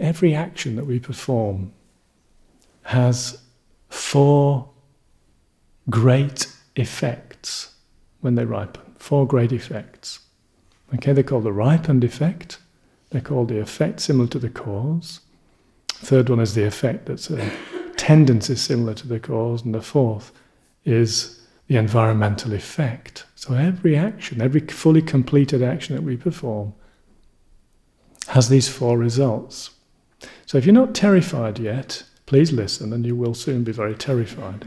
every action that we perform has 4 great effects when they ripen. 4 great effects. Okay, they're called the ripened effect. They're called the effect similar to the cause. Third one is the effect that's a tendency similar to the cause. And the fourth is the environmental effect. So every action, every fully completed action that we perform has these 4 results. So if you're not terrified yet, please listen and you will soon be very terrified.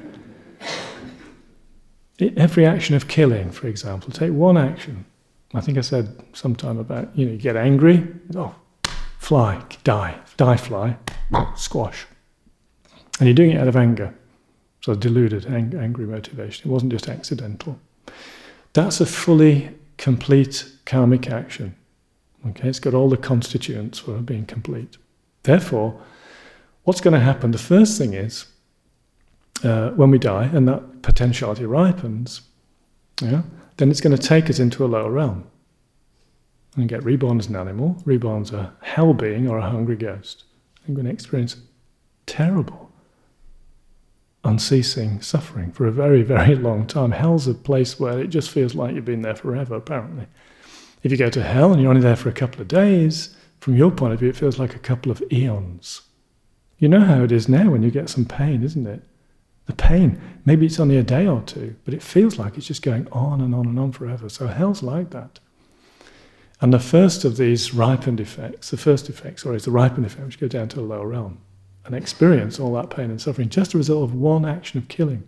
Every action of killing, for example, take one action. I think I said sometime about, you get angry, fly, die fly, squash. And you're doing it out of anger. So deluded, angry motivation. It wasn't just accidental. That's a fully complete karmic action. Okay, it's got all the constituents for being complete. Therefore, what's going to happen? The first thing is, when we die and that potentiality ripens, then it's going to take us into a lower realm and get reborn as an animal, reborn as a hell being or a hungry ghost. I'm going to experience terrible, unceasing suffering for a very, very long time. Hell's a place where it just feels like you've been there forever, apparently. If you go to hell and you're only there for a couple of days, from your point of view, it feels like a couple of eons. You know how it is now when you get some pain, isn't it? The pain, maybe it's only a day or two, but it feels like it's just going on and on and on forever. So hell's like that. And the first of these ripened effects, is the ripened effect, which go down to a lower realm and experience all that pain and suffering, just a result of one action of killing.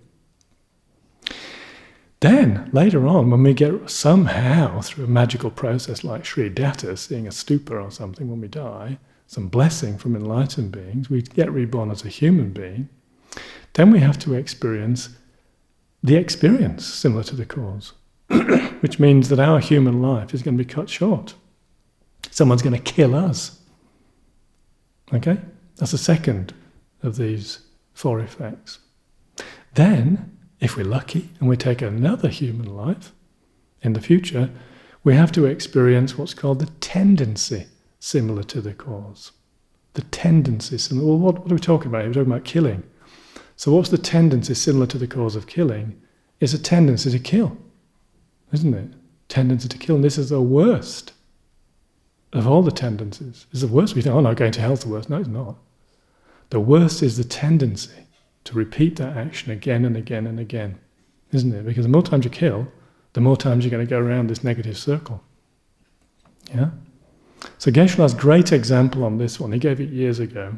Then, later on, when we get somehow, through a magical process like Sri Datta, seeing a stupa or something when we die, some blessing from enlightened beings, we get reborn as a human being, then we have to experience the experience similar to the cause, which means that our human life is going to be cut short. Someone's going to kill us. Okay? That's the second of these 4 effects. Then, if we're lucky and we take another human life in the future, we have to experience what's called the tendency similar to the cause. The tendency similar. Well, what are we talking about? We're talking about killing. So what's the tendency similar to the cause of killing? It's a tendency to kill, isn't it? Tendency to kill. And this is the worst of all the tendencies. It's the worst. We think, no, going to hell's the worst. No, it's not. The worst is the tendency to repeat that action again and again and again, isn't it? Because the more times you kill, the more times you're going to go around this negative circle. Yeah? So Geshe-la's great example on this one, he gave it years ago,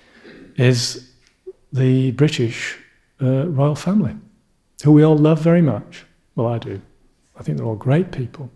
is the British royal family, who we all love very much. Well, I do. I think they're all great people.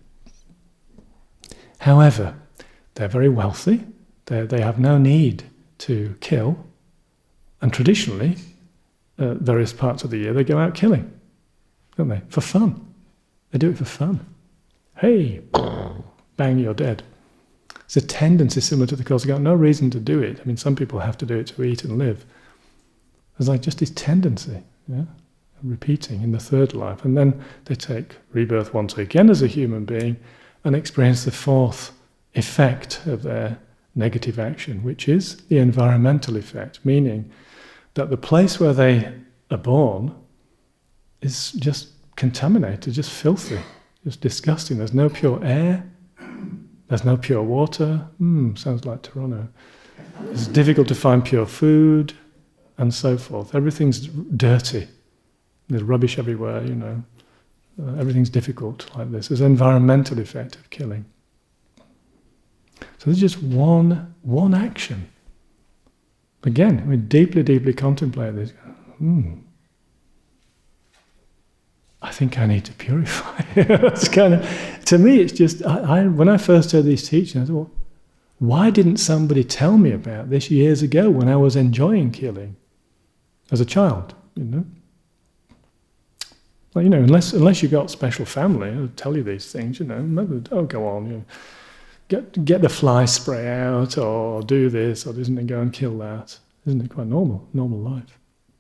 However, they're very wealthy. They have no need to kill. And traditionally, various parts of the year, they go out killing, don't they? For fun. They do it for fun. Hey, bang, you're dead. It's a tendency similar to the cause. They've got no reason to do it. I mean, some people have to do it to eat and live. There's like just this tendency, repeating in the third life. And then they take rebirth once again as a human being and experience the 4th effect of their negative action, which is the environmental effect, meaning that the place where they are born is just contaminated, just filthy, just disgusting. There's no pure air, there's no pure water. Sounds like Toronto. It's difficult to find pure food, and so forth. Everything's dirty. There's rubbish everywhere, everything's difficult like this. There's an environmental effect of killing. So there's just one action. Again, we deeply, deeply contemplate this. I think I need to purify. It's to me, it's just, when I first heard these teachings, I thought, why didn't somebody tell me about this years ago when I was enjoying killing? As a child, Well, unless you got special family who'll tell you these things, go on, get the fly spray out, or do this, or doesn't it go and kill that? Isn't it quite normal life?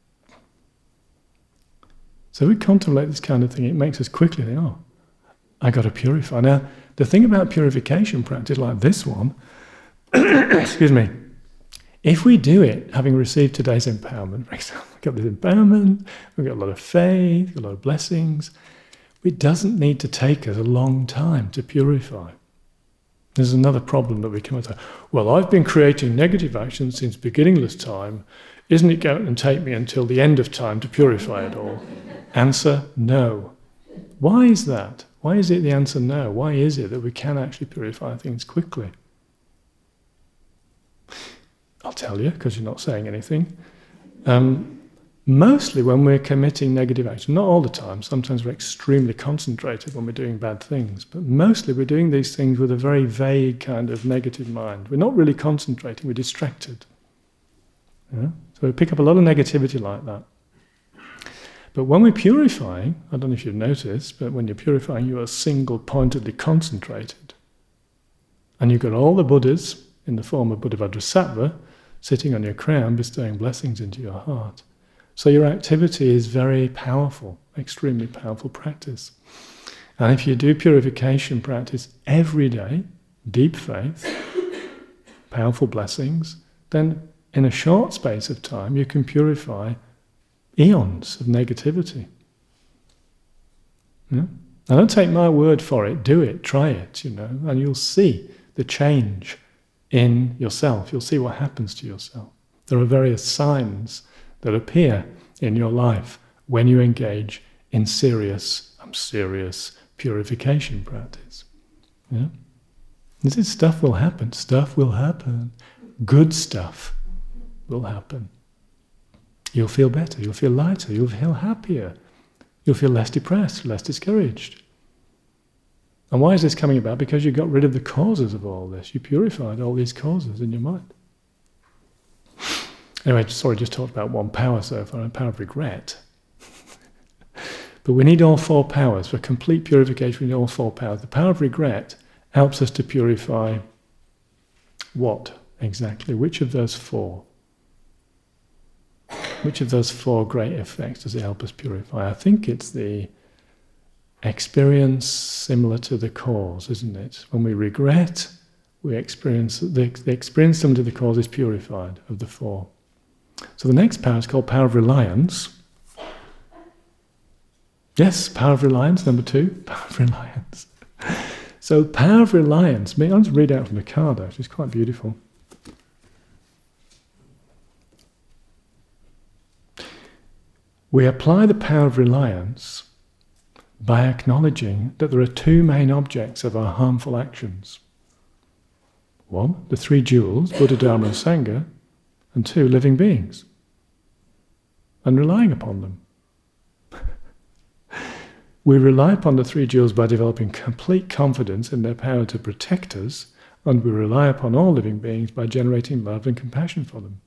So we contemplate this kind of thing, it makes us quickly think, I got to purify. Now, the thing about purification practice like this one, excuse me, If we do it, having received today's empowerment, for example, we've got this empowerment, we've got a lot of faith, a lot of blessings, it doesn't need to take us a long time to purify. There's another problem that we come into. Well, I've been creating negative actions since beginningless time. Isn't it going to take me until the end of time to purify it all? Answer, no. Why is that? Why is it the answer no? Why is it that we can actually purify things quickly? I'll tell you, because you're not saying anything. Mostly when we're committing negative action, not all the time, sometimes we're extremely concentrated when we're doing bad things, but mostly we're doing these things with a very vague kind of negative mind. We're not really concentrating, we're distracted. Yeah? So we pick up a lot of negativity like that. But when we're purifying, I don't know if you've noticed, but when you're purifying, you are single-pointedly concentrated. And you've got all the Buddhas in the form of Buddhavajrasattva sitting on your crown, bestowing blessings into your heart. So your activity is very powerful, extremely powerful practice. And if you do purification practice every day, deep faith, powerful blessings, then in a short space of time you can purify eons of negativity. Yeah? Now don't take my word for it, do it, try it, and you'll see the change in yourself. You'll see what happens to yourself. There are various signs that appear in your life when you engage in serious purification practice. Yeah? This stuff will happen. Stuff will happen. Good stuff will happen. You'll feel better, you'll feel lighter, you'll feel happier, you'll feel less depressed, less discouraged. And why is this coming about? Because you got rid of the causes of all this. You purified all these causes in your mind. Anyway, sorry, just talked about one power so far, the power of regret. But we need all four powers. For complete purification, we need all four powers. The power of regret helps us to purify what exactly? Which of those four? Which of those four great effects does it help us purify? I think it's the experience similar to the cause, isn't it? When we regret, we experience the experience similar to the cause is purified of the four. So the next power is called power of reliance. Yes, power of reliance, number 2, power of reliance. So power of reliance, I'll just read out from the card actually, it's quite beautiful. We apply the power of reliance by acknowledging that there are two main objects of our harmful actions. 1, the 3 jewels, Buddha, Dharma and Sangha, and 2, living beings, and relying upon them. We rely upon the 3 jewels by developing complete confidence in their power to protect us, and we rely upon all living beings by generating love and compassion for them.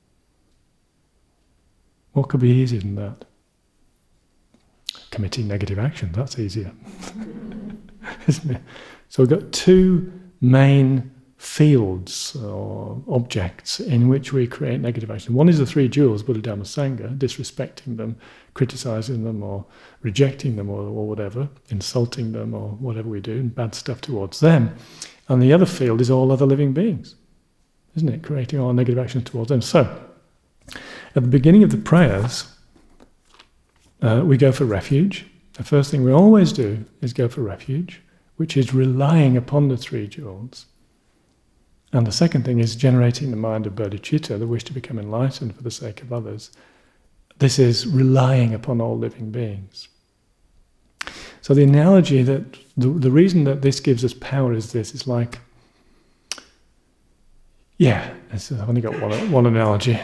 What could be easier than that? Committing negative action, that's easier. Isn't it? So we've got 2 main fields or objects in which we create negative action. One is the 3 jewels, Buddha, Dhamma, Sangha, disrespecting them, criticizing them or rejecting them or whatever, insulting them or whatever we do, and bad stuff towards them. And the other field is all other living beings, isn't it? Creating all negative actions towards them. So, at the beginning of the prayers, we go for refuge. The first thing we always do is go for refuge, which is relying upon the 3 jewels. And the second thing is generating the mind of bodhicitta, the wish to become enlightened for the sake of others. This is relying upon all living beings. So the analogy that, the reason that this gives us power is this, it's like, I've only got one analogy.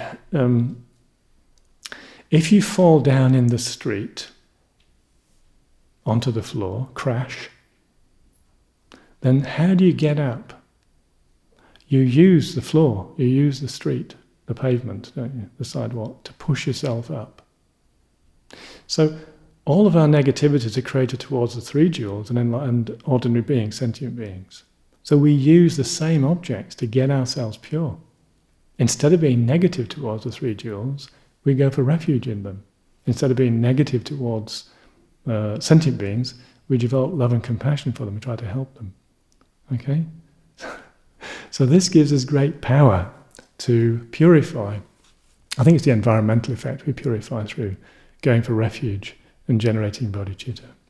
If you fall down in the street onto the floor, crash, then how do you get up? You use the floor, you use the street, the pavement, don't you? The sidewalk, to push yourself up. So all of our negativities are created towards the 3 jewels and ordinary beings, sentient beings. So we use the same objects to get ourselves pure. Instead of being negative towards the 3 jewels, we go for refuge in them. Instead of being negative towards sentient beings, we develop love and compassion for them, we try to help them. Okay? So this gives us great power to purify. I think it's the environmental effect we purify through going for refuge and generating bodhicitta.